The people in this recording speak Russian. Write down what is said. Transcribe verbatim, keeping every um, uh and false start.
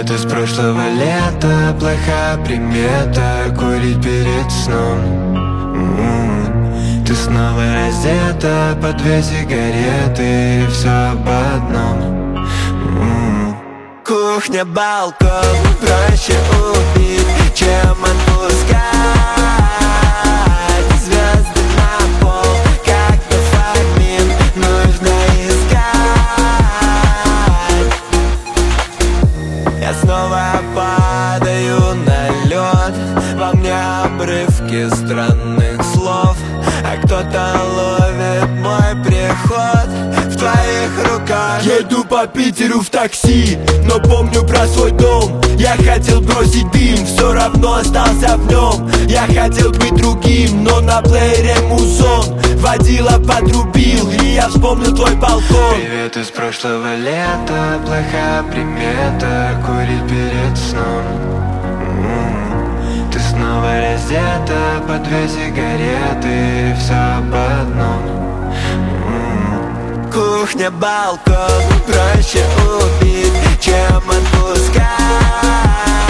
Привет из прошлого лета, плохая примета курить перед сном. М-м-м. Ты снова раздета, по две сигареты, и все об одном. М-м-м. Кухня, балкон, проще убить, чем отпускать. Звезды на пол, как дофамин, нужно искать. Я снова падаю на лед, во мне обрывки странных слов, а кто-то ловит мой приход в твоих руках. Еду по Питеру в такси, но помню про свой дом. Я хотел бросить дым, все равно остался в нем. Я хотел быть другим, но на плеере музон. Водила подрубил, и я вспомнил твой балкон. Привет из прошлого лета, плохая примета курить перед сном. М-м-м. Ты снова раздета, по две сигареты, и все об одном. М-м-м. Кухня, балкон, проще убить, чем отпускать.